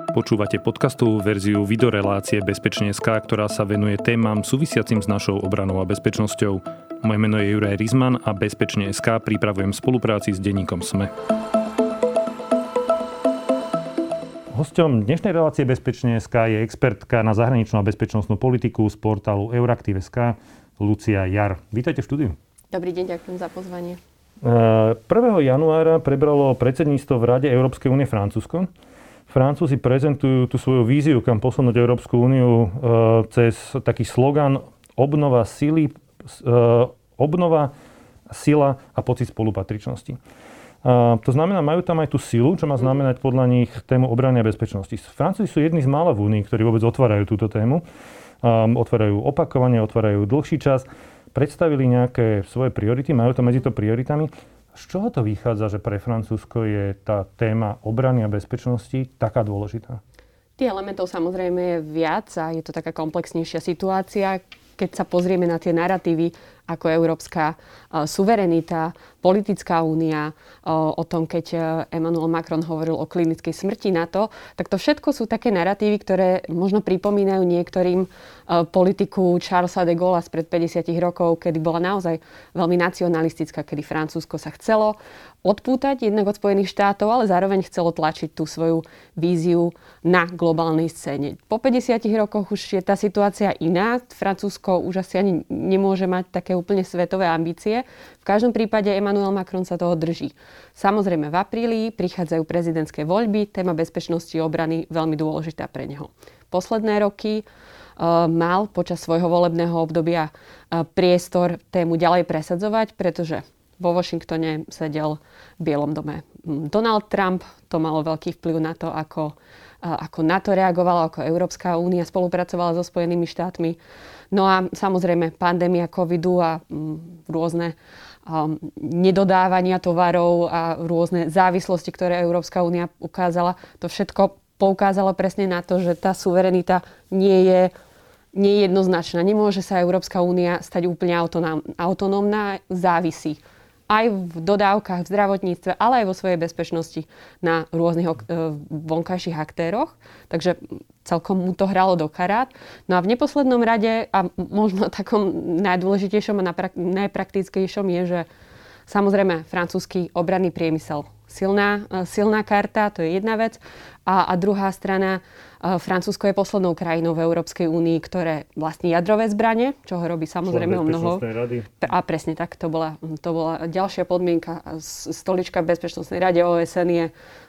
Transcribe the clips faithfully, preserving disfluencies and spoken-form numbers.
Počúvate podcastovú verziu videorelácie Bezpečne.sk, ktorá sa venuje témam súvisiacim s našou obranou a bezpečnosťou. Moje meno je Juraj Rizman a Bezpečne.sk pripravujem v spolupráci s denníkom SME. Hosťom dnešnej relácie Bezpečne.sk je expertka na zahraničnú a bezpečnostnú politiku z portálu Euraktiv.sk Lucia Jar. Vítajte v štúdiu. Dobrý deň, ďakujem za pozvanie. prvého januára prebralo predsedníctvo v Rade Európskej únie Francúzsko. Francúzi prezentujú tú svoju víziu, kam posunúť Európsku úniu e, cez taký slogan obnova sily, e, obnova, sila a pocit spolupatričnosti. E, to znamená, majú tam aj tú silu, čo má znamenať podľa nich tému obrany a bezpečnosti. Francúzi sú jedni z mála v únii, ktorí vôbec otvárajú túto tému. E, otvárajú opakovane, otvárajú dlhší čas. Predstavili nejaké svoje priority, majú to medzi to prioritami. Z čoho to vychádza, že pre Francúzsko je tá téma obrany a bezpečnosti taká dôležitá? Tých elementov samozrejme je viac a je to taká komplexnejšia situácia. Keď sa pozrieme na tie naratívy ako európska uh, suverenita, politická únia, uh, o tom, keď uh, Emmanuel Macron hovoril o klinickej smrti NATO, tak to všetko sú také naratívy, ktoré možno pripomínajú niektorým uh, politiku Charlesa de Gaulla spred päťdesiat rokov, kedy bola naozaj veľmi nacionalistická, kedy Francúzsko sa chcelo odpútať jednak od Spojených štátov, ale zároveň chcelo tlačiť tú svoju víziu na globálnej scéne. Po päťdesiatich rokoch už je tá situácia iná. Francúzsko už asi ani nemôže mať také úplne svetové ambície. V každom prípade Emmanuel Macron sa toho drží. Samozrejme v apríli prichádzajú prezidentské voľby, téma bezpečnosti a obrany veľmi dôležitá pre neho. Posledné roky uh, mal počas svojho volebného obdobia uh, priestor tému ďalej presadzovať, pretože vo Washingtone sedel v Bielom dome Donald Trump. To malo veľký vplyv na to, ako, ako NATO reagovala, ako Európska únia spolupracovala so Spojenými štátmi. No a samozrejme pandémia covidu a m, rôzne um, nedodávania tovarov a rôzne závislosti, ktoré Európska únia ukázala. To všetko poukázalo presne na to, že tá suverenita nie je nie je jednoznačná. Nemôže sa Európska únia stať úplne autonómna, závisí aj v dodávkach, v zdravotníctve, ale aj vo svojej bezpečnosti na rôznych e, vonkajších aktéroch. Takže celkom mu to hralo do karát. No a v neposlednom rade, a možno takom najdôležitejšom a najpraktickejšom je, že samozrejme francúzsky obranný priemysel. Silná, silná karta, to je jedna vec. A, a druhá strana, Francúzsko je poslednou krajinou v Európskej únii, ktoré vlastní jadrové zbrane, čo ho robí samozrejme o mnoho. A presne tak, to bola, to bola ďalšia podmienka. Stolička v Bezpečnostnej rade ó es en je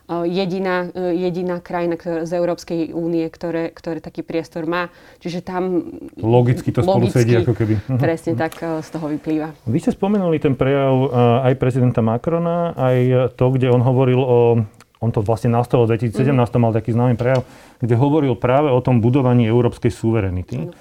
jediná, jediná krajina ktorá, z Európskej únie, ktoré, ktoré taký priestor má. Čiže tam logicky to spolu sedí ako keby. Presne tak z toho vyplýva. Vy ste spomenuli ten prejav aj prezidenta Macrona, aj to, kde on hovoril o, on to vlastne nastalo v dvetisícsedemnásť, mm. mal taký známy prejav, kde hovoril práve o tom budovaní európskej suverenity.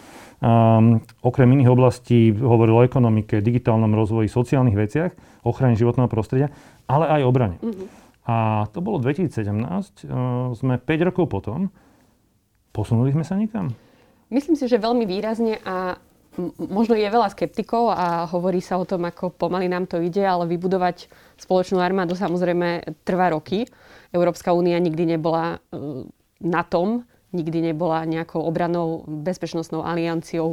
Um, okrem iných oblastí hovoril o ekonomike, digitálnom rozvoji, sociálnych veciach, ochrane životného prostredia, ale aj o obrane. Mm-hmm. A to bolo dvetisícsedemnásť, uh, sme päť rokov potom. Posunuli sme sa niekam? Myslím si, že veľmi výrazne a možno je veľa skeptikov a hovorí sa o tom, ako pomaly nám to ide, ale vybudovať spoločnú armádu samozrejme trvá roky. Európska únia nikdy nebola na tom, nikdy nebola nejakou obrannou bezpečnostnou alianciou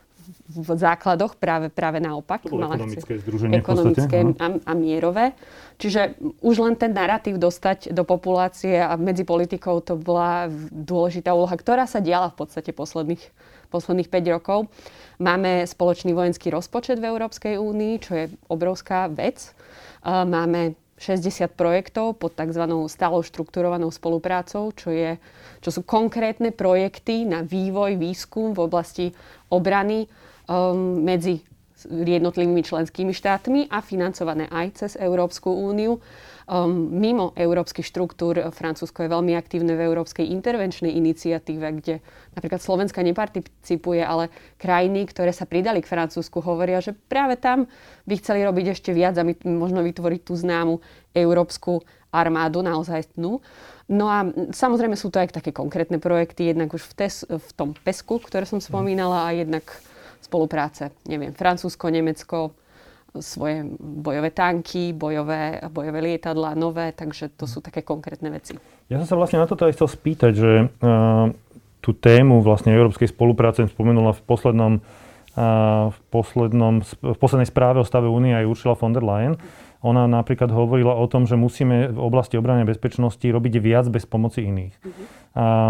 v základoch, práve, práve naopak. To bolo ekonomické združenie ekonomické a, a mierové. Čiže už len ten naratív dostať do populácie a medzi politikou to bola dôležitá úloha, ktorá sa diala v podstate posledných, posledných päť rokov. Máme spoločný vojenský rozpočet v Európskej únii, čo je obrovská vec. Máme šesťdesiat projektov pod tzv. Stálou štrukturovanou spoluprácou, čo, je, čo sú konkrétne projekty na vývoj, výskum v oblasti obrany um, medzi jednotlivými členskými štátmi a financované aj cez Európsku úniu. Um, mimo európskych štruktúr Francúzsko je veľmi aktívne v Európskej intervenčnej iniciatíve, kde napríklad Slovenska neparticipuje, ale krajiny, ktoré sa pridali k Francúzsku, hovoria, že práve tam by chceli robiť ešte viac a my možno vytvoriť tú známu európsku armádu, naozaj tnú. No a samozrejme sú to aj také konkrétne projekty, jednak už v, tes, v tom pesku, ktoré som spomínala, a jednak spolupráce, neviem, Francúzsko, Nemecko, svoje bojové tanky, bojové, bojové lietadlá, nové, takže to sú také konkrétne veci. Ja som sa vlastne na toto aj chcel spýtať, že uh, tú tému vlastne európskej spolupráce spomenula v poslednom, uh, v poslednom, v poslednej správe o stave únie aj Ursula von der Leyen. Ona napríklad hovorila o tom, že musíme v oblasti obrany a bezpečnosti robiť viac bez pomoci iných. Uh-huh. Uh,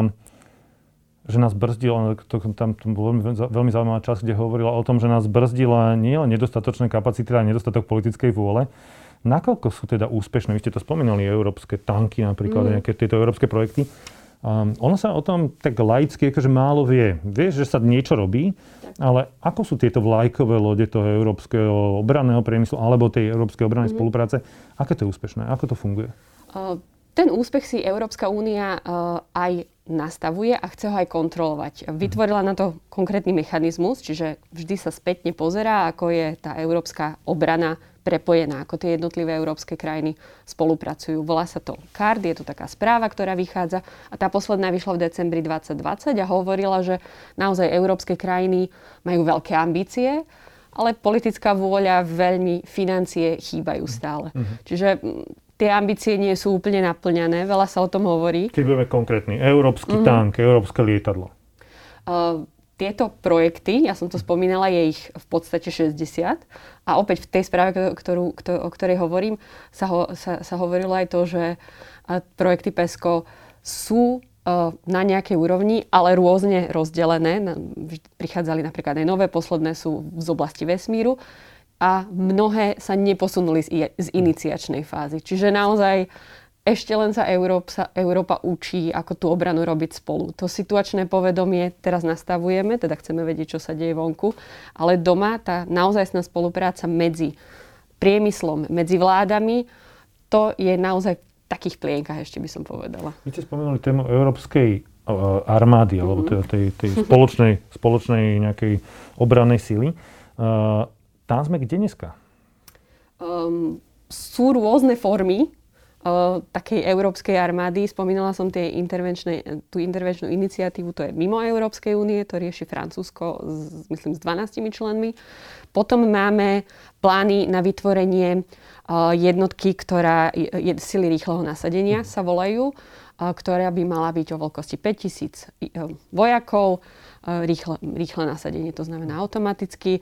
že nás brzdila, to, tam to bol veľmi, veľmi zaujímavá časť, kde hovorila o tom, že nás brzdila nie len nedostatočné kapacity, ale nedostatok politickej vôle. Nakoľko sú teda úspešné? Vy ste to spomínali, európske tanky napríklad, mm. nejaké tieto európske projekty. Um, ono sa o tom tak laicky akože málo vie. Vieš, že sa niečo robí, tak. Ale ako sú tieto vlajkové lode toho európskeho obranného priemyslu alebo tej európskej obrannej mm. spolupráce? Aké to je úspešné? Ako to funguje? Uh, ten úspech si Európska únia uh, aj nastavuje a chce ho aj kontrolovať. Vytvorila na to konkrétny mechanizmus, čiže vždy sa spätne pozerá, ako je tá európska obrana prepojená, ako tie jednotlivé európske krajiny spolupracujú. Volá sa to C A R D, je to taká správa, ktorá vychádza a tá posledná vyšla v decembri dvadsať dvadsať a hovorila, že naozaj európske krajiny majú veľké ambície, ale politická vôľa, veľmi financie chýbajú stále. Mm-hmm. Čiže tie ambície nie sú úplne naplňané, veľa sa o tom hovorí. Keď budeme konkrétny, európsky mm-hmm. tank, európske lietadlo. Uh, tieto projekty, ja som to spomínala, je ich v podstate šesťdesiat. A opäť v tej správe, ktorú, ktorú, o ktorej hovorím, sa, ho, sa, sa hovorilo aj to, že projekty PESCO sú uh, na nejakej úrovni, ale rôzne rozdelené. Prichádzali napríklad aj nové, posledné sú z oblasti vesmíru. A mnohé sa neposunuli z, z iniciačnej fázy. Čiže naozaj ešte len sa Európa, Európa učí, ako tú obranu robiť spolu. To situačné povedomie teraz nastavujeme, teda chceme vedieť, čo sa deje vonku, ale doma tá naozajstná spolupráca medzi priemyslom, medzi vládami, to je naozaj v takých plienkach, ešte by som povedala. Vy ste spomenuli tému európskej armády, mm-hmm. alebo tej, tej, tej spoločnej, spoločnej nejakej obrannej sily. Uh, Tam sme kde dneska? Um, sú rôzne formy uh, takej európskej armády. Spomínala som tie intervenčné, tú intervenčnú iniciatívu, to je mimo Európskej únie, to rieši Francúzsko, s, myslím, s dvanástimi členmi. Potom máme plány na vytvorenie uh, jednotky, ktorá je, sily rýchleho nasadenia, mm. sa volajú, uh, ktorá by mala byť o veľkosti päťtisíc uh, vojakov, uh, rýchle, rýchle nasadenie, to znamená automaticky.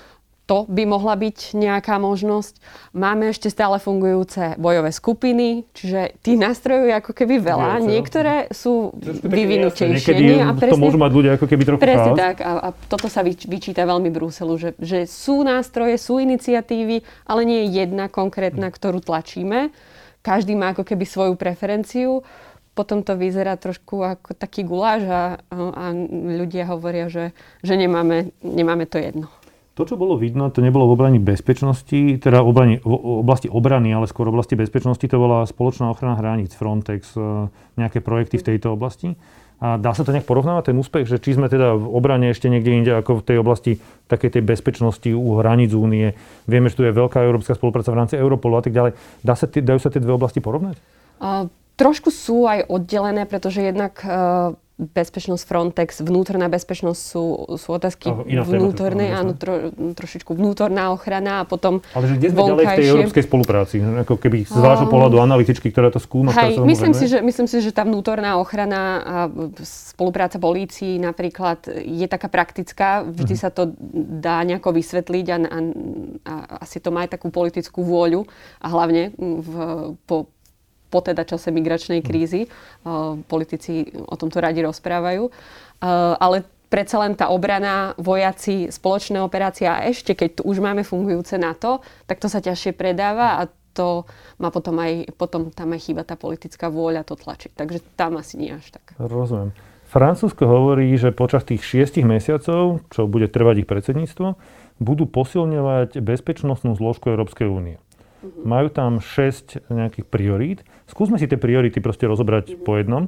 To by mohla byť nejaká možnosť. Máme ešte stále fungujúce bojové skupiny, čiže tých nástrojov je ako keby veľa. Je, Niektoré sú vyvinutejšie. Niekedy a presne, to môžu mať ľudia ako keby trochu presne chaos. tak. A, a toto sa vyč, vyčíta veľmi Bruselu, že, že sú nástroje, sú iniciatívy, ale nie je jedna konkrétna, ktorú tlačíme. Každý má ako keby svoju preferenciu. Potom to vyzerá trošku ako taký guláš a, a ľudia hovoria, že, že nemáme, nemáme to jedno. To, čo bolo vidno, to nebolo v obrani bezpečnosti, teda v obrani, v oblasti obrany, ale skôr v oblasti bezpečnosti, to bola spoločná ochrana hraníc, Frontex, nejaké projekty v tejto oblasti. A dá sa to nejak porovnávať, ten úspech, že či sme teda v obrane ešte niekde inde, ako v tej oblasti takej tej bezpečnosti u hraníc únie. Vieme, že tu je veľká európska spolupráca v rámci Europolu a tak ďalej. Dá sa, dajú sa tie dve oblasti porovnať? Uh, trošku sú aj oddelené, pretože jednak uh, bezpečnosť Frontex, vnútorná bezpečnosť sú, sú otázky vnútornej, áno, tro, trošičku vnútorná ochrana a potom vonkajšie. Ale že kde sme ďalej v tej európskej spolupráci? Ako keby z vášho pohľadu analytičky, ktorá to skúma? Hej, myslím si, že, myslím si, že tá vnútorná ochrana a spolupráca polícií napríklad je taká praktická. Vždy uh-huh. sa to dá nejako vysvetliť a, a, a asi to má aj takú politickú vôľu a hlavne v, po po teda čase migračnej krízy. Uh, politici o tomto radi rozprávajú. Uh, ale predsa len tá obrana, vojaci, spoločné operácie a ešte keď tu už máme fungujúce NATO, tak to sa ťažšie predáva a to má potom aj, potom tam aj chýba tá politická vôľa to tlačiť. Takže tam asi nie až tak. Rozumiem. Francúzsko hovorí, že počas tých šiestich mesiacov, čo bude trvať ich predsedníctvo, budú posilňovať bezpečnostnú zložku Európskej únie. Uh-huh. Majú tam šesť nejakých priorít. Skúsme si tie priority proste rozobrať uh-huh. po jednom.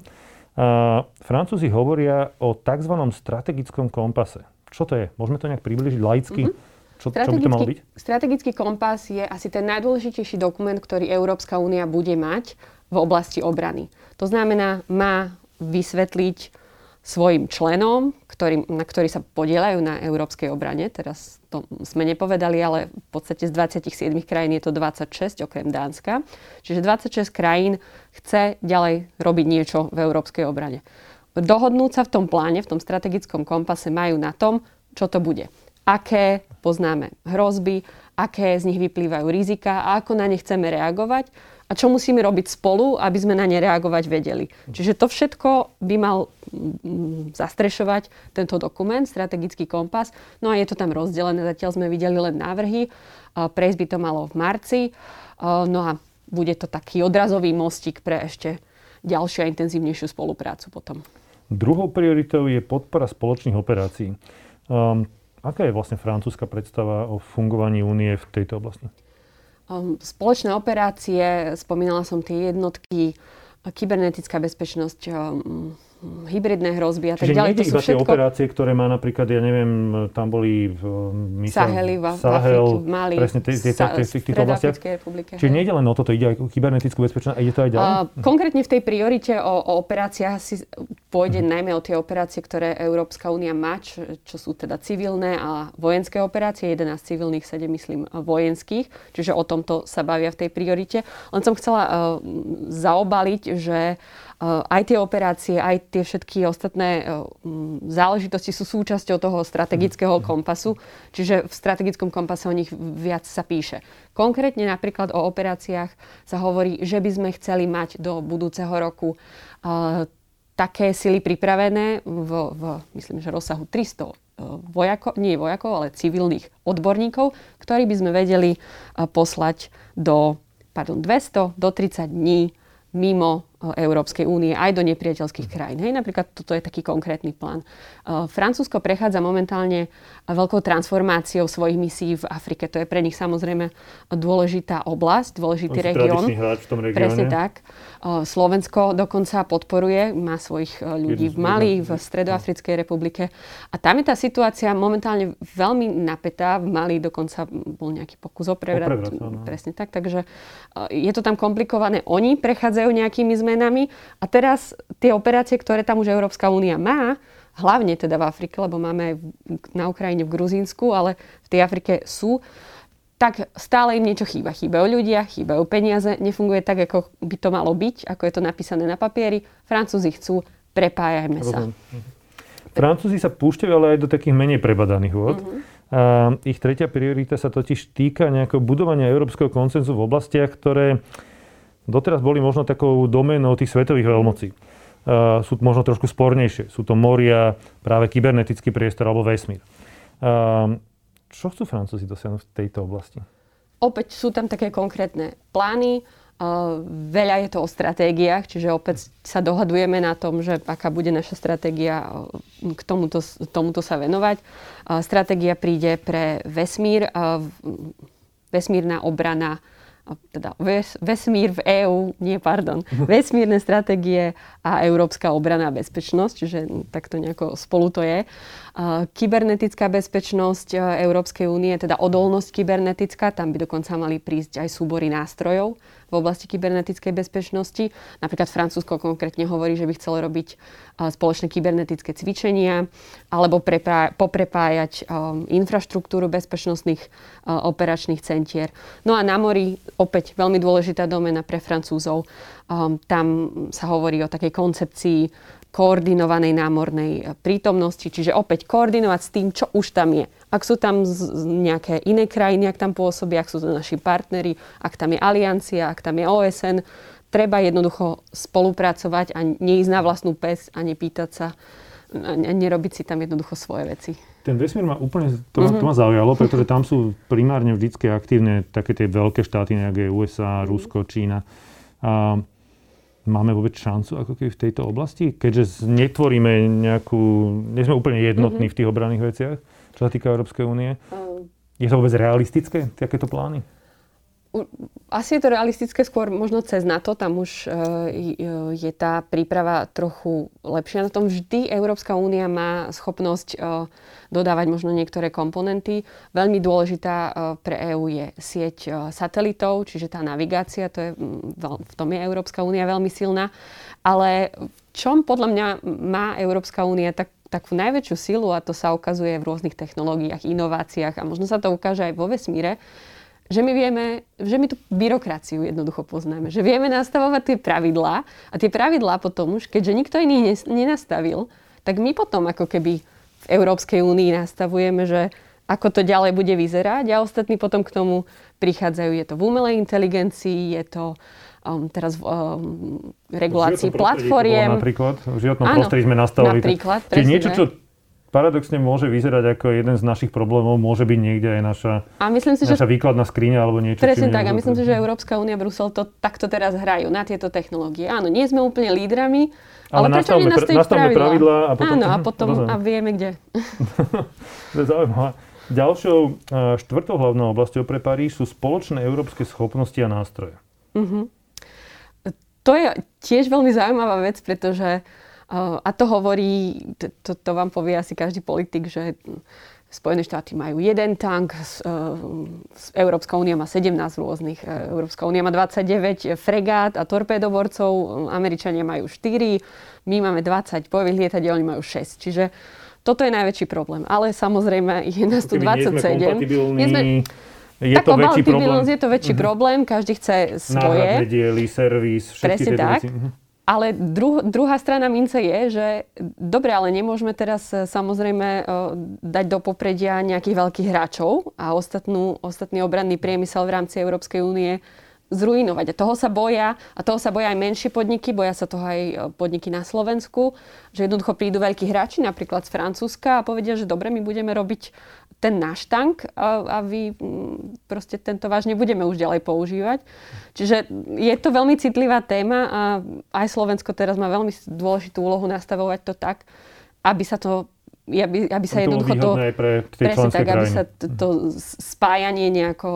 Uh, Francúzi hovoria o tzv. Strategickom kompase. Čo to je? Môžeme to nejak približiť laicky? Uh-huh. Čo, čo by to malo byť? Strategický kompas je asi ten najdôležitejší dokument, ktorý Európska únia bude mať v oblasti obrany. To znamená, má vysvetliť svojim členom, ktorý, na ktorí sa podieľajú na európskej obrane. Teraz to sme nepovedali, ale v podstate z dvadsaťsedem krajín je to dvadsaťšesť, okrem Dánska. Čiže dvadsaťšesť krajín chce ďalej robiť niečo v európskej obrane. Dohodnúť sa v tom pláne, v tom strategickom kompase majú na tom, čo to bude. Aké poznáme hrozby, aké z nich vyplývajú rizika a ako na ne chceme reagovať a čo musíme robiť spolu, aby sme na ne reagovať vedeli. Čiže to všetko by mal zastrešovať tento dokument, strategický kompas. No a je to tam rozdelené, zatiaľ sme videli len návrhy. Prejsť by to malo v marci. No a bude to taký odrazový mostík pre ešte ďalšiu a intenzívnejšiu spoluprácu potom. Druhou prioritou je podpora spoločných operácií. Um, aká je vlastne francúzska predstava o fungovaní únie v tejto oblasti? Spoločné operácie, spomínala som tie jednotky, kybernetická bezpečnosť, hybridné hrozby a tak ďalej. Čiže nejde iba tie operácie, ktoré má napríklad, ja neviem, tam boli v Saheli, v Afrike, v Mali, presne v týchto oblastiach. Čiže nejde len o toto, ide aj o kybernetickú bezpečnosť a ide to aj ďalej? Uh, konkrétne v tej priorite o, o operáciách si pôjde uh-huh. najmä o tie operácie, ktoré Európska únia má, čo, čo sú teda civilné a vojenské operácie, jedenásť civilných, sedem myslím vojenských, čiže o tomto sa bavia v tej priorite. Len som chcela uh, zaobaliť, že Uh, aj tie operácie, aj tie všetky ostatné uh, záležitosti sú súčasťou toho strategického kompasu, čiže v strategickom kompase o nich viac sa píše. Konkrétne napríklad o operáciách sa hovorí, že by sme chceli mať do budúceho roku uh, také sily pripravené v, v myslím, že rozsahu tristo uh, vojakov, nie vojakov, ale civilných odborníkov, ktorí by sme vedeli uh, poslať do pardon, dvesto do tridsať dní mimo Európskej únie aj do nepriateľských krajín. Hej, napríklad toto je taký konkrétny plán. Francúzsko prechádza momentálne veľkou transformáciou svojich misií v Afrike. To je pre nich samozrejme dôležitá oblasť, dôležitý región. Tradičný hráč v tom regióne. Presne tak. Slovensko dokonca podporuje, má svojich ľudí v Mali, v Stredoafrickej republike. A tam je tá situácia momentálne veľmi napätá. V Mali dokonca bol nejaký pokus o prevrat. O prevrat no. Presne tak. Takže je to tam komplikované. Oni prechádzajú nejakými zmenami. A teraz tie operácie, ktoré tam už Európska únia má, hlavne teda v Afrike, lebo máme aj na Ukrajine, v Gruzínsku, ale v tej Afrike sú, tak stále im niečo chýba. Chýbajú ľudia, chýbajú peniaze, nefunguje tak, ako by to malo byť, ako je to napísané na papieri. Francúzi chcú, prepájajme sa. Francúzi sa púšťajú ale aj do takých menej prebadaných vôd. Uh-huh. A ich tretia priorita sa totiž týka nejakého budovania európskeho konsenzu v oblastiach, ktoré doteraz boli možno takou doménou tých svetových veľmocí. Uh, sú možno trošku spornejšie. Sú to moria, práve kybernetický priestor alebo vesmír. Uh, čo chcú Francúzi dosiahnuť v tejto oblasti? Opäť sú tam také konkrétne plány. Uh, veľa je to o stratégiách, čiže opäť sa dohadujeme na tom, že aká bude naša stratégia k tomuto, tomuto sa venovať. Uh, stratégia príde pre vesmír, uh, vesmírna obrana, teda ves, vesmír v EÚ, nie, pardon, vesmírne stratégie a európska obrana a bezpečnosť, čiže takto nejako spolu to je. Uh, kybernetická bezpečnosť Európskej únie, teda odolnosť kybernetická, tam by dokonca mali prísť aj súbory nástrojov v oblasti kybernetickej bezpečnosti. Napríklad Francúzsko konkrétne hovorí, že by chcelo robiť uh, spoločné kybernetické cvičenia alebo prepá- poprepájať um, infraštruktúru bezpečnostných uh, operačných centier. No a na mori opäť veľmi dôležitá doména pre Francúzov. Um, tam sa hovorí o takej koncepcii koordinovanej námornej prítomnosti, čiže opäť koordinovať s tým, čo už tam je. Ak sú tam z, nejaké iné krajiny, ak tam pôsobia, ak sú to naši partneri, ak tam je aliancia, ak tam je ó es en, treba jednoducho spolupracovať a neísť na vlastnú päsť a nepýtať sa a nerobiť si tam jednoducho svoje veci. Ten vesmír ma úplne, to ma, mm-hmm. to ma zaujalo, pretože tam sú primárne vždycky aktívne také tie veľké štáty, nejaké ú es á, mm-hmm. Rusko, Čína. A máme vôbec šancu ako keby v tejto oblasti? Keďže netvoríme nejakú, nie sme úplne jednotní mm-hmm. v tých obranných veciach, čo sa týka Európskej únie. Um, je to vôbec realistické, takéto plány? Asi je to realistické skôr možno cez NATO, tam už uh, je tá príprava trochu lepšia. Na tom vždy Európska únia má schopnosť uh, dodávať možno niektoré komponenty. Veľmi dôležitá uh, pre EÚ je sieť uh, satelitov, čiže tá navigácia, to je, v tom je Európska únia veľmi silná. Ale čom podľa mňa má Európska únia tak, takú najväčšiu silu, a to sa ukazuje v rôznych technológiách, inováciách a možno sa to ukáže aj vo vesmíre, že my vieme, že my tú byrokraciu jednoducho poznáme. Že vieme nastavovať tie pravidlá a tie pravidlá potom už, keďže nikto iný nenastavil, tak my potom ako keby v Európskej únii nastavujeme, že ako to ďalej bude vyzerať a ostatní potom k tomu prichádzajú. Je to v umelej inteligencii, je to um, teraz v um, regulácii platformiem. Napríklad v životnom Áno, prostredí sme nastavili. Napríklad, Čiže niečo, čo paradoxne môže vyzerať ako jeden z našich problémov, môže byť niekde aj naša, a myslím si, naša že... výkladná skriňa alebo niečo. Presne tak. A myslím si, že Európska únia, Brusel to takto teraz hrajú na tieto technológie. Áno, nie sme úplne lídrami, ale, ale prečo nenastaviť pravidlá? pravidlá a potom, Áno, a potom a vieme kde. To je zaujímavé. Ďalšou štvrtou hlavnou oblasťou pre Paríž sú spoločné európske schopnosti a nástroje. Uh-huh. To je tiež veľmi zaujímavá vec, pretože uh, a to hovorí, to, to vám povie asi každý politik, že Spojené štáty majú jeden tank, uh, Európska únia má sedemnásť rôznych, uh, Európska únia má dvadsaťdeväť fregát a torpédoborcov, Američania majú štyri, my máme dvadsať bojových lietadiel, oni majú šesť. Čiže toto je najväčší problém. Ale samozrejme, je nás tu dvadsaťsedem. Nie sme je to väčší problém. Je to väčší uh-huh. problém, každý chce svoje. Náhradné diely, servis, všetky tieto veci. Uh-huh. Ale dru, druhá strana mince je, že dobre, ale nemôžeme teraz samozrejme dať do popredia nejakých veľkých hráčov a ostatnú, ostatný obranný priemysel v rámci Európskej únie zruinovať. A toho sa boja, a toho sa boja aj menšie podniky, boja sa toho aj podniky na Slovensku, že jednoducho prídu veľkí hráči, napríklad z Francúzska, a povedia, že dobre, my budeme robiť ten náš tank a, a vy proste tento váš nebudeme už ďalej používať. Čiže je to veľmi citlivá téma a aj Slovensko teraz má veľmi dôležitú úlohu nastavovať to tak, aby sa to aby, aby sa jednoducho to... Aj pre tie presne tak, krajiny. aby sa to, to spájanie nejako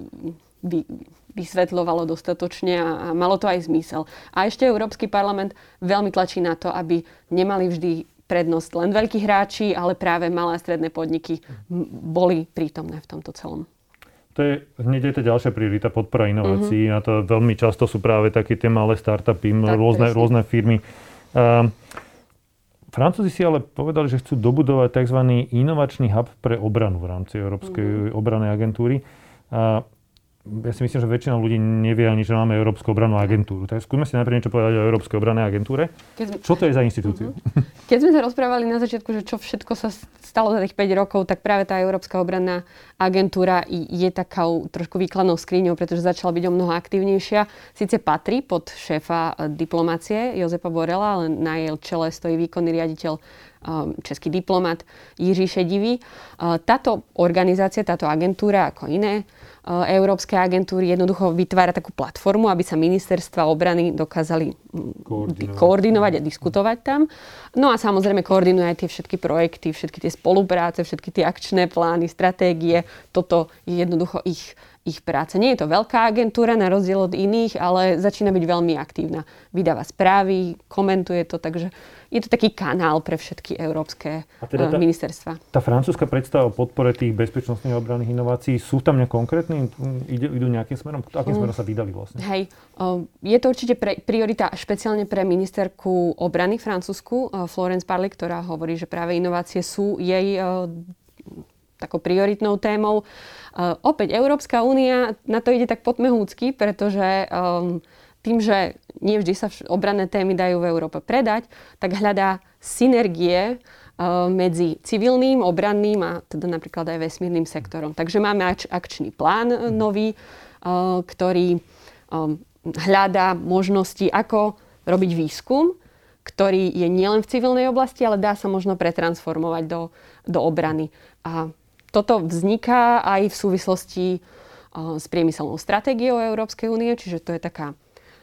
vy, vysvetľovalo dostatočne a, a malo to aj zmysel. A ešte Európsky parlament veľmi tlačí na to, aby nemali vždy prednosť len veľkí hráči, ale práve malé a stredné podniky boli prítomné v tomto celom. To je hneď je to ďalšia priorita, podpora inovácií. Uh-huh. A to veľmi často sú práve také tie malé startupy, tak, rôzne, rôzne firmy. Uh, Francúzi si ale povedali, že chcú dobudovať tzv. Inovačný hub pre obranu v rámci Európskej uh-huh. obrannej agentúry. Uh, Ja si myslím, že väčšina ľudí nevie ani, že máme Európsku obrannú agentúru. Tak skúsme si najprv niečo povedať o Európskej obrannej agentúre. Sme... Čo to je za inštitúciu? Uh-huh. Keď sme sa rozprávali na začiatku, že čo všetko sa stalo za tých päť rokov, tak práve tá Európska obranná agentúra je takou trošku výkladnou skriňou, pretože začala byť o mnoho aktívnejšia. Sice patrí pod šéfa diplomácie Jozefa Borrella, ale na jej čele stojí výkonný riaditeľ český diplomat Jiří Šedivý. Táto organizácia, táto agentúra, ako iné európske agentúry, jednoducho vytvára takú platformu, aby sa ministerstva obrany dokázali koordinovať, koordinovať a diskutovať tam. No a samozrejme koordinuje aj tie všetky projekty, všetky tie spolupráce, všetky tie akčné plány, stratégie. Toto je jednoducho ich ich práca. Nie je to veľká agentúra na rozdiel od iných, ale začína byť veľmi aktívna. Vydáva správy, komentuje to, takže je to taký kanál pre všetky európske teda tá, ministerstva. Tá francúzska predstava o podpore tých bezpečnostných obranných inovácií, sú tam nejak konkrétni? Idú, idú nejakým smerom? Akým smerom sa vydali vlastne? Hej, je to určite pre, priorita špeciálne pre ministerku obrany francúzsku, Florence Parly, ktorá hovorí, že práve inovácie sú jej takou prioritnou témou. Uh, opäť Európska únia na to ide tak podmehúcky, pretože um, tým, že nie vždy sa vš- obranné témy dajú v Európe predať, tak hľadá synergie uh, medzi civilným, obranným a teda napríklad aj vesmírnym sektorom. Takže máme ač- akčný plán uh, nový, uh, ktorý um, hľadá možnosti, ako robiť výskum, ktorý je nielen v civilnej oblasti, ale dá sa možno pretransformovať do, do obrany. A toto vzniká aj v súvislosti uh, s priemyselnou stratégiou Európskej únie, čiže to je taká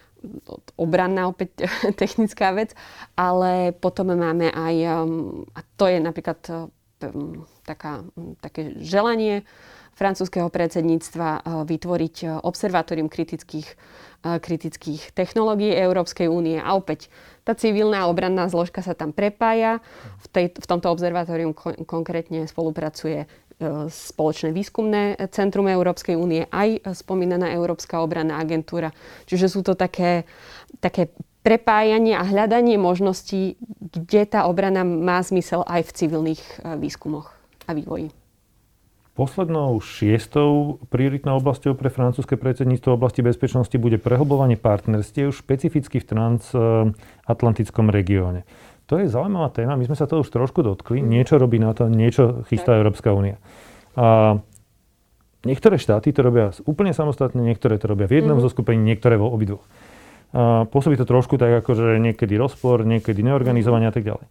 obranná opäť technická vec, ale potom máme aj, um, a to je napríklad um, taká, um, také želanie francúzskeho predsedníctva uh, vytvoriť uh, observatórium kritických, uh, kritických technológií Európskej únie. A opäť tá civilná obranná zložka sa tam prepája. V, tej, v tomto observatórium kon- konkrétne spolupracuje spoločné výskumné centrum Európskej únie, aj spomínaná Európska obranná agentúra. Čiže sú to také, také prepájanie a hľadanie možností, kde tá obrana má zmysel aj v civilných výskumoch a vývoji. Poslednou šiestou prioritnou oblasťou pre francúzske predsedníctvo v oblasti bezpečnosti bude prehlbovanie partnerstiev špecificky v transatlantickom regióne. To je zaujímavá téma, my sme sa toho už trošku dotkli. Niečo robí na to, niečo chystá Európska únia. A niektoré štáty to robia úplne samostatne, niektoré to robia v jednom mm-hmm. zoskupení, niektoré vo obidvoch. A pôsobí to trošku tak, ako že niekedy rozpor, niekedy neorganizovanie a tak ďalej.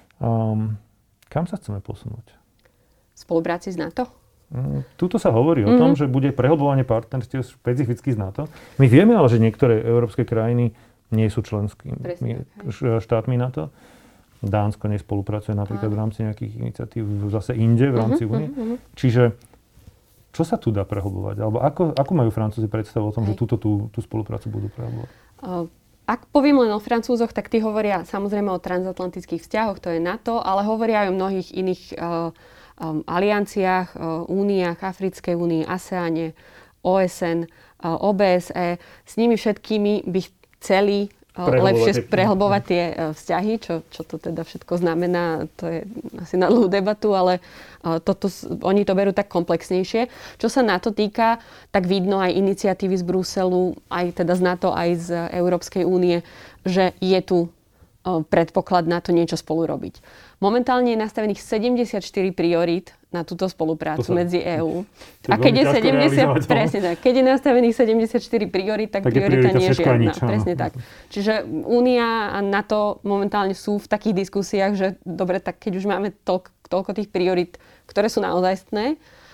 Um, kam sa chceme posunúť? V spolupráci s NATO? Tuto sa hovorí mm-hmm. o tom, že bude prehlbovanie partnerstiev špecificky z NATO. My vieme ale, že niektoré európske krajiny nie sú členskými štátmi NATO. Dánsko nespolupracuje napríklad v rámci nejakých iniciatív zase inde, v rámci únie. Uh-huh, uh-huh. Čiže čo sa tu dá prehlbovať? Alebo ako, ako majú Francúzi predstavu o tom, Hej. že túto tú, tú spoluprácu budú prehlbovať? Uh, ak poviem len o Francúzoch, tak tí hovoria samozrejme o transatlantických vzťahoch, to je NATO, ale hovoria aj o mnohých iných uh, um, alianciách, uh, úniách, Africkej únii, ASEANe, O S N, uh, O B S E. S nimi všetkými by chceli lepšie prehlbovať tie vzťahy, čo, čo to teda všetko znamená, to je asi na dlhú debatu, ale toto, oni to berú tak komplexnejšie. Čo sa NATO týka, tak vidno aj iniciatívy z Bruselu, aj teda z NATO, aj z Európskej únie, že je tu predpoklad na to niečo spolu robiť. Momentálne je nastavených sedemdesiatštyri priorít na túto spoluprácu sa, medzi EÚ. A keď je sedemdesiat, presne tak, keď je nastavených sedemdesiatštyri priorít, tak, tak priorita nie je žiadna. Nič, presne tak. Čiže Únia a NATO momentálne sú v takých diskusiách, že dobre, tak keď už máme toľko, toľko tých priorít, ktoré sú naozajstné,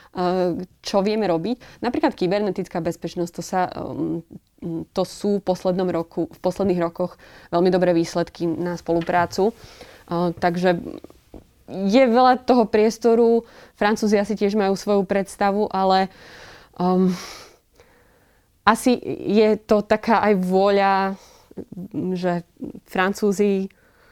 čo vieme robiť. Napríklad kybernetická bezpečnosť, to, sa, to sú v, poslednom roku, v posledných rokoch veľmi dobré výsledky na spoluprácu. Takže je veľa toho priestoru. Francúzi asi tiež majú svoju predstavu, ale um, asi je to taká aj vôľa, že Francúzi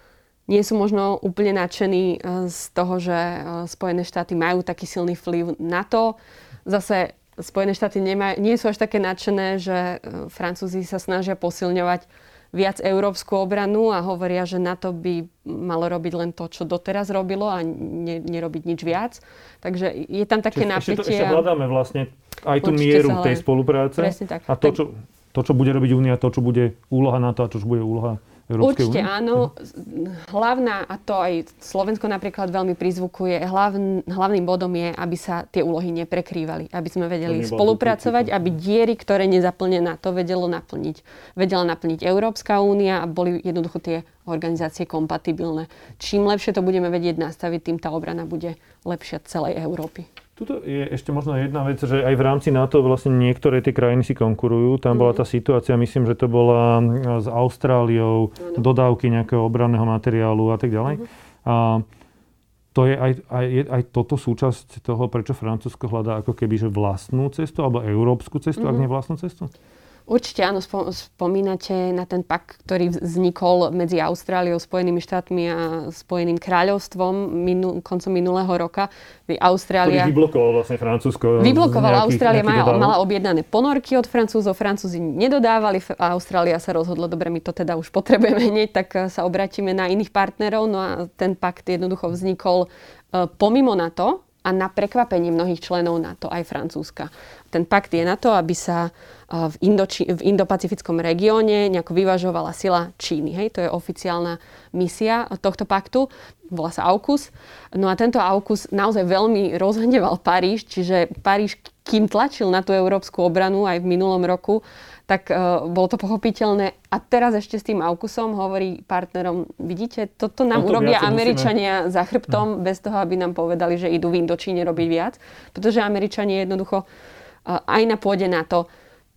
nie sú možno úplne nadšení z toho, že Spojené štáty majú taký silný vplyv na to. Zase Spojené štáty nemaj, nie sú až také nadšené, že Francúzi sa snažia posilňovať viac európsku obranu a hovoria, že NATO by malo robiť len to, čo doteraz robilo a ne, nerobiť nič viac. Takže je tam také napätie. Ešte, ešte hľadáme vlastne aj tú mieru tej spolupráce. Tak. A to, čo, to, čo bude robiť Únia, to, čo bude úloha NATO a čo bude úloha Európskej Určite únie? áno. Hlavná, a to aj Slovensko napríklad veľmi prizvukuje, hlavn, hlavným bodom je, aby sa tie úlohy neprekrývali. Aby sme vedeli spolupracovať, aby diery, ktoré nezaplnená, to vedelo naplniť. Vedela naplniť Európska únia a boli jednoducho tie organizácie kompatibilné. Čím lepšie to budeme vedieť nastaviť, tým tá obrana bude lepšia celej Európy. Tuto je ešte možno jedna vec, že aj v rámci NATO vlastne niektoré tie krajiny si konkurujú. Tam mm. bola tá situácia, myslím, že to bola s Austráliou, mm. dodávky nejakého obranného materiálu a tak ďalej. Mm. A to je aj, aj, je aj toto súčasť toho, prečo Francúzsko hľadá ako keby že vlastnú cestu, alebo európsku cestu, mm. ak nie vlastnú cestu? Určite áno, spomínate na ten pakt, ktorý vznikol medzi Austráliou, Spojenými štátmi a Spojeným kráľovstvom minu, koncom minulého roka. Austrália... Ktorý vyblokoval vlastne Francúzsko. Vyblokoval Austrália, mala, mala objednané ponorky od Francúzov, Francúzi nedodávali a Austrália sa rozhodla, dobre, my to teda už potrebujeme hneď, tak sa obrátime na iných partnerov. No a ten pakt jednoducho vznikol uh, pomimo NATO a na prekvapenie mnohých členov NATO, aj Francúzska. Ten pakt je na to, aby sa v, Indoči- v Indo-Pacifickom regióne nejako vyvažovala sila Číny. Hej? To je oficiálna misia tohto paktu. Volá sa AUKUS. No a tento AUKUS naozaj veľmi rozhneval Paríž, čiže Paríž, kým tlačil na tú európsku obranu aj v minulom roku, tak uh, bolo to pochopiteľné. A teraz ešte s tým AUKUSom hovorí partnerom, vidíte, toto nám to urobia Američania musíme... za chrbtom, no. bez toho, aby nám povedali, že idú v Indočíne robiť viac. Pretože Američania jednoducho uh, aj na pôde NATO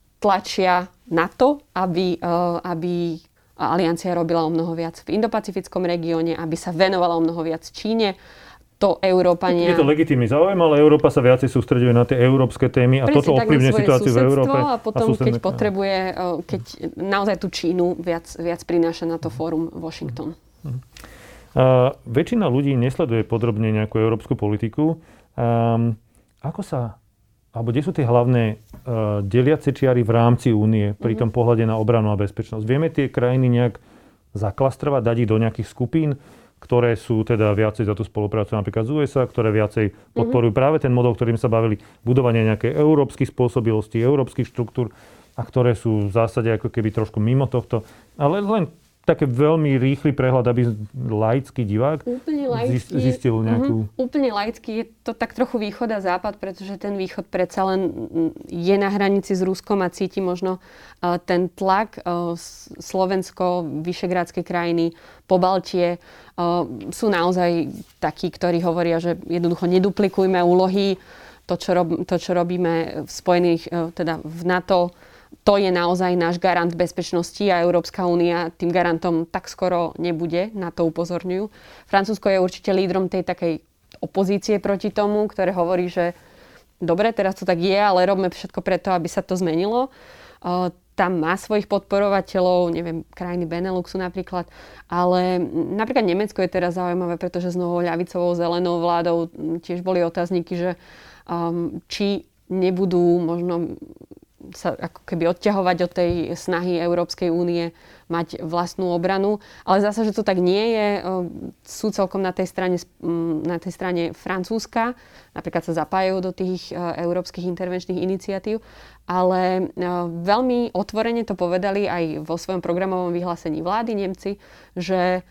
tlačia na to, aby, uh, aby aliancia robila o mnoho viac v Indo-Pacifickom regióne, aby sa venovala o mnoho viac Číne. To Európania... Je to legitímny záujem, ale Európa sa viacej sústreďuje na tie európske témy a toto ovplyvňuje situáciu v Európe. A potom, a keď potrebuje, keď naozaj tú Čínu viac, viac prináša na to fórum Washington. Uh-huh. Uh, väčšina ľudí nesleduje podrobne nejakú európsku politiku. Um, ako sa, alebo kde sú tie hlavné uh, deliace čiary v rámci únie pri tom pohľade na obranu a bezpečnosť? Vieme tie krajiny nejak zaklastrovať, dať ich do nejakých skupín, ktoré sú teda viacej za tú spoluprácu napríklad z ú es á, ktoré viacej podporujú mm-hmm. práve ten model, ktorým sa bavili, budovanie nejakej európskych spôsobilostí, európskych štruktúr a ktoré sú v zásade ako keby trošku mimo tohto. Ale len také veľmi rýchly prehľad, aby laický divák laický, zistil nejakú... Uh-huh, úplne laický. Je to tak trochu východ a západ, pretože ten východ predsa len je na hranici s Ruskom a cíti možno uh, ten tlak. Uh, Slovensko, vyšegrádske krajiny, Pobaltie uh, sú naozaj takí, ktorí hovoria, že jednoducho neduplikujme úlohy. To, čo, rob, to, čo robíme v Spojených, uh, teda v NATO, to je naozaj náš garant bezpečnosti a Európska únia tým garantom tak skoro nebude, na to upozorňujú. Francúzsko je určite lídrom tej takej opozície proti tomu, ktoré hovorí, že dobre, teraz to tak je, ale robíme všetko preto, aby sa to zmenilo. Uh, tam má svojich podporovateľov, neviem, krajiny Beneluxu napríklad, ale napríklad Nemecko je teraz zaujímavé, pretože s novou ľavicovou zelenou vládou tiež boli otázniky, že um, či nebudú možno sa ako keby odťahovať od tej snahy Európskej únie mať vlastnú obranu. Ale zase, že to tak nie je. Sú celkom na tej strane, na tej strane Francúzska. Napríklad sa zapájajú do tých európskych intervenčných iniciatív. Ale veľmi otvorene to povedali aj vo svojom programovom vyhlásení vlády Nemci, že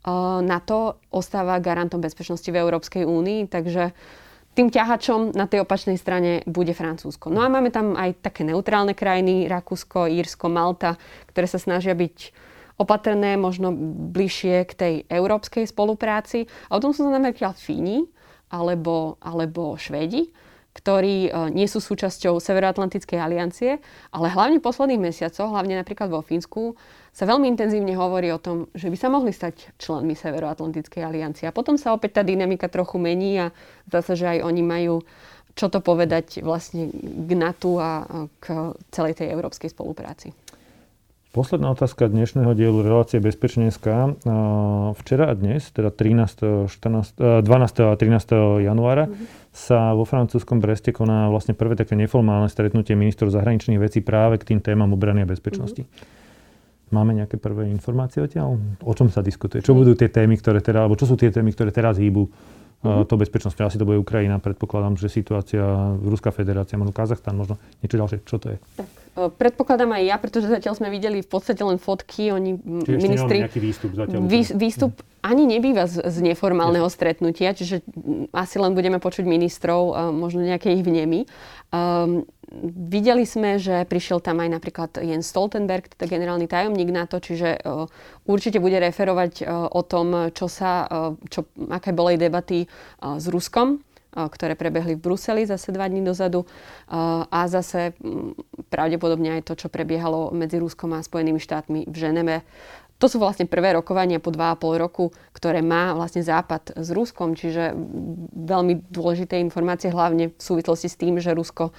NATO ostáva garantom bezpečnosti v Európskej únii. Takže tým ťahačom na tej opačnej strane bude Francúzsko. No a máme tam aj také neutrálne krajiny, Rakúsko, Írsko, Malta, ktoré sa snažia byť opatrné, možno bližšie k tej európskej spolupráci. A o tom sú napríklad Fíni alebo, alebo Švédi, ktorí nie sú súčasťou Severoatlantickej aliancie, ale hlavne v posledných mesiacoch, hlavne napríklad vo Fínsku, sa veľmi intenzívne hovorí o tom, že by sa mohli stať členmi Severoatlantickej aliancie. A potom sa opäť tá dynamika trochu mení a zdá sa, že aj oni majú čo to povedať vlastne k NATO a k celej tej európskej spolupráci. Posledná otázka dnešného dielu Relácie bezpečnenská. Včera a dnes, teda trinásteho, štrnásteho, dvanásteho a trinásteho januára, mm-hmm. sa vo francúzskom Breste koná vlastne prvé také neformálne stretnutie ministrov zahraničných vecí práve k tým témam obrany a bezpečnosti. Mm-hmm. Máme nejaké prvé informácie odtiaľ? O čom sa diskutuje? Čo budú tie témy, ktoré teda, alebo čo sú tie témy, ktoré teraz hýbu mm-hmm. to bezpečnosť? Asi to bude Ukrajina, predpokladám, že situácia, Ruská federácia, možno Kazachstan, možno niečo ďalšie. Čo to je? Tak. Predpokladám aj ja, pretože zatiaľ sme videli v podstate len fotky. Oni, čiže ministri, nejaký výstup zatiaľ? Vý, výstup hmm. ani nebýva z, z neformálneho yes. stretnutia, čiže asi len budeme počuť ministrov, možno nejaké ich vnemy. Um, videli sme, že prišiel tam aj napríklad Jens Stoltenberg, teda generálny tajomník NATO, čiže uh, určite bude referovať uh, o tom, čo sa, uh, čo, aké boli debaty uh, s Ruskom, ktoré prebehli v Bruseli zase dva dní dozadu a zase pravdepodobne aj to, čo prebiehalo medzi Ruskom a Spojenými štátmi v Ženeve. To sú vlastne prvé rokovania po dva a pol roku, ktoré má vlastne Západ s Ruskom, čiže veľmi dôležité informácie, hlavne v súvislosti s tým, že Rusko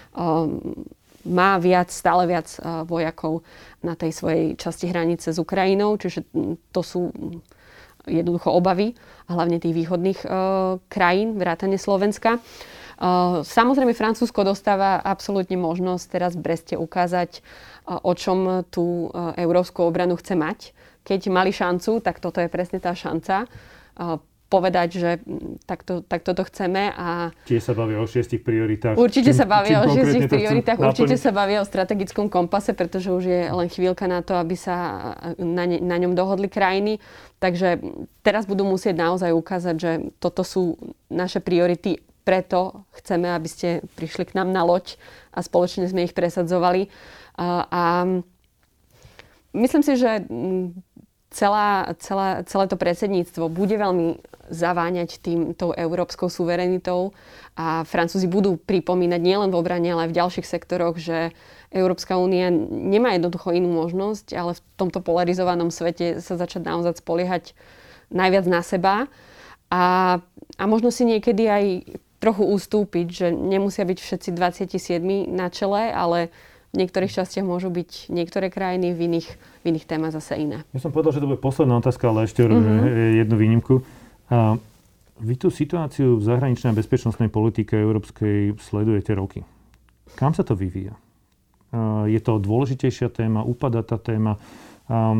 má viac, stále viac vojakov na tej svojej časti hranice s Ukrajinou, čiže to sú jednoducho obavy, hlavne tých východných e, krajín, vrátane Slovenska. E, samozrejme, Francúzsko dostáva absolútne možnosť teraz v Breste ukázať, e, o čom tú e, európsku obranu chce mať. Keď mali šancu, tak toto je presne tá šanca. E, povedať, že takto, takto to chceme. A Tiež sa bavia o šiestich prioritách. Určite čím, sa bavia o šiestich prioritách, určite sa bavia o strategickom kompase, pretože už je len chvíľka na to, aby sa na, ne, na ňom dohodli krajiny. Takže teraz budú musieť naozaj ukázať, že toto sú naše priority, preto chceme, aby ste prišli k nám na loď a spoločne sme ich presadzovali. A, a myslím si, že Celá, celá, celé to predsedníctvo bude veľmi zaváňať tým, tou európskou suverenitou a Francúzi budú pripomínať nielen v obrane, ale aj v ďalších sektoroch, že Európska únia nemá jednoducho inú možnosť, ale v tomto polarizovanom svete sa začať naozaj spoliehať najviac na seba a, a možno si niekedy aj trochu ustúpiť, že nemusia byť všetci dvadsaťsedem na čele, ale v niektorých častiach môžu byť niektoré krajiny, v iných, v iných témach zase iné. Ja som povedal, že to bude posledná otázka, ale ešte mm-hmm. jednu výnimku. A vy tú situáciu v zahraničnej a bezpečnostnej politike európskej sledujete roky. Kam sa to vyvíja? A je to dôležitejšia téma? Upadá tá téma? Um,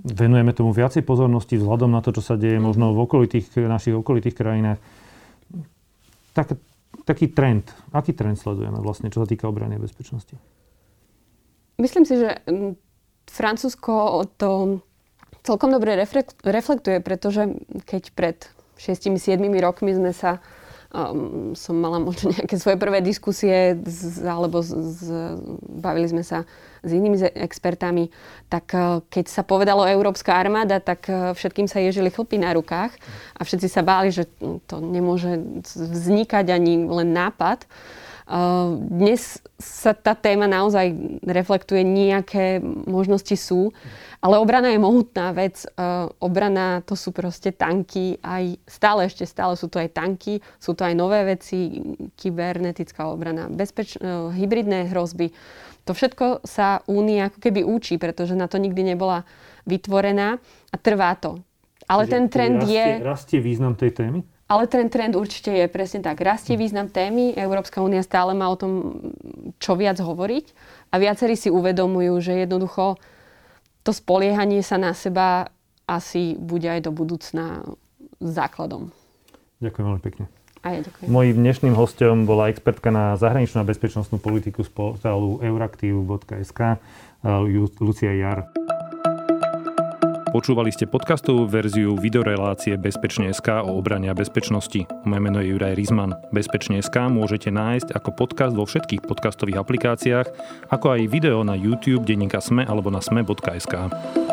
venujeme tomu viacej pozornosti vzhľadom na to, čo sa deje možno v okolitých, našich okolitých krajinách. Tak, taký trend. Aký trend sledujeme vlastne, čo sa týka obrany a bezpečnosti? Myslím si, že Francúzsko to celkom dobre reflektuje, pretože keď pred šiestimi siedmimi rokmi sme sa Um, som mala možno nejaké svoje prvé diskusie z, alebo z, z, bavili sme sa s inými expertami, tak uh, keď sa povedalo európska armáda, tak uh, všetkým sa ježili chlpy na rukách a všetci sa báli, že to nemôže vznikať ani len nápad. Uh, dnes sa tá téma naozaj reflektuje, nejaké možnosti sú, ale obrana je mohutná vec. Uh, obrana to sú proste tanky, aj stále ešte stále sú to aj tanky, sú to aj nové veci, kybernetická obrana, bezpeč- uh, hybridné hrozby. To všetko sa Únia ako keby učí, pretože na to nikdy nebola vytvorená a trvá to. Ale Čiže ten trend rastie, je... Rastie význam tej témy? Ale ten trend určite je presne tak. Rastie význam témy, Európska únia stále má o tom čo viac hovoriť a viacerí si uvedomujú, že jednoducho to spoliehanie sa na seba asi bude aj do budúcna základom. Ďakujem veľmi pekne. A ja ďakujem. Mojím dnešným hosťom bola expertka na zahraničnú a bezpečnostnú politiku z portálu euraktiv bodka es ká Lucia Jar. Počúvali ste podcastovú verziu videorelácie Bezpečne bodka es ká o obrane a bezpečnosti. Moje meno je Juraj Rizman. Bezpečne bodka es ká môžete nájsť ako podcast vo všetkých podcastových aplikáciách, ako aj video na YouTube denníka SME alebo na sme bodka es ká.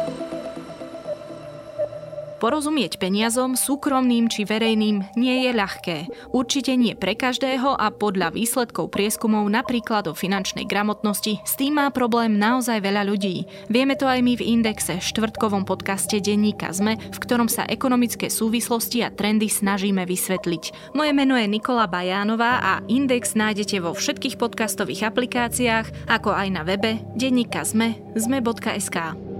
Porozumieť peniazom, súkromným či verejným, nie je ľahké. Určite nie pre každého a podľa výsledkov prieskumov napríklad o finančnej gramotnosti s tým má problém naozaj veľa ľudí. Vieme to aj my v Indexe, štvrtkovom podcaste denníka SME, v ktorom sa ekonomické súvislosti a trendy snažíme vysvetliť. Moje meno je Nikola Bajánová a Index nájdete vo všetkých podcastových aplikáciách, ako aj na webe denníka SME, sme bodka es ká.